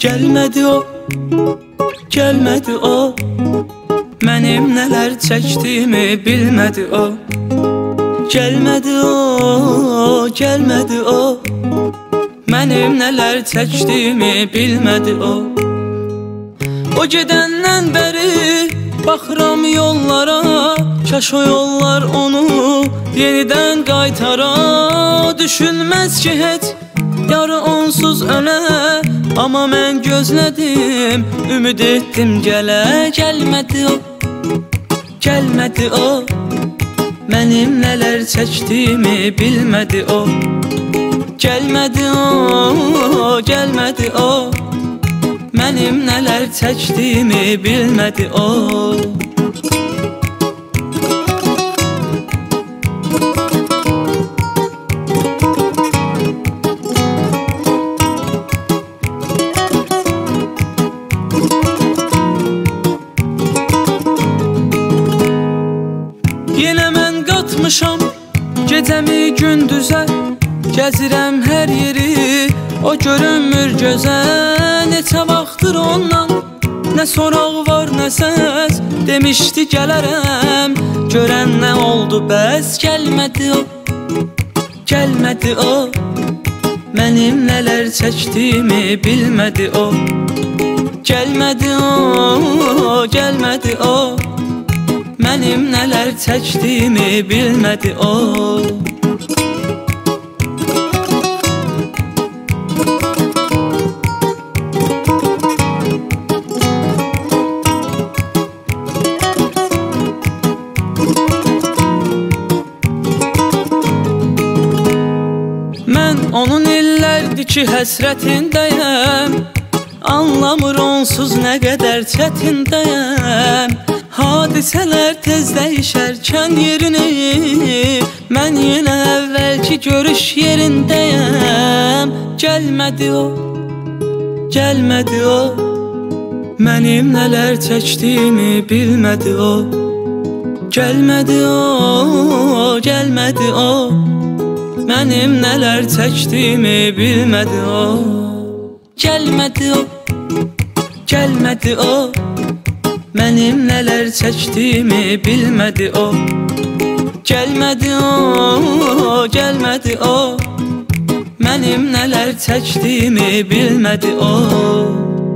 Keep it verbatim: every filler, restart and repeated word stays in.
Gəlmədi o, gəlmədi o, mənim nələr çəkdiyimi bilmədi o. Gəlmədi o, gəlmədi o, mənim nələr çəkdiyimi bilmədi o. O gedəndən bəri baxıram yollara, kaş o yollar onu yenidən qaytara. Düşünməz ki heç yarı onsuz ölə, amma mən gözlədim, ümid etdim gələ. Gəlmədi o, gəlmədi o, mənim nələr çəkdiyimi bilmədi o. Gəlmədi o, gəlmədi o, mənim nələr çəkdiyimi bilmədi o. Yenə mən qatmışam gecəmi gündüzə, gəzirəm hər yeri, o görünmür gözə. Neçə vaxtdır ondan nə soraq var nə səs, demişdi gələrəm, görən nə oldu bəs. Gəlmədi o, gəlmədi o, mənim nələr çəkdiyimi bilmədi o. Gəlmədi o, gəlmədi o, mənim nələr çəkdiyimi bilmədi o. Mən onun illərdir ki həsrətindəyəm, anlamır onsuz nə qədər çətindəyəm. Hadisələr tez dəyişərkən yerini, mən yenə əvvəlki görüş yerindəyəm. Gəlmədi o, gəlmədi o, mənim nələr çəkdiyimi bilmədi o. Gəlmədi o, gəlmədi o, mənim nələr çəkdiyimi bilmədi o. Gəlmədi o, gəlmədi o, mənim nələr çəkdiyimi bilmədi o. Gəlmədi o, gəlmədi o, mənim nələr çəkdiyimi bilmədi o.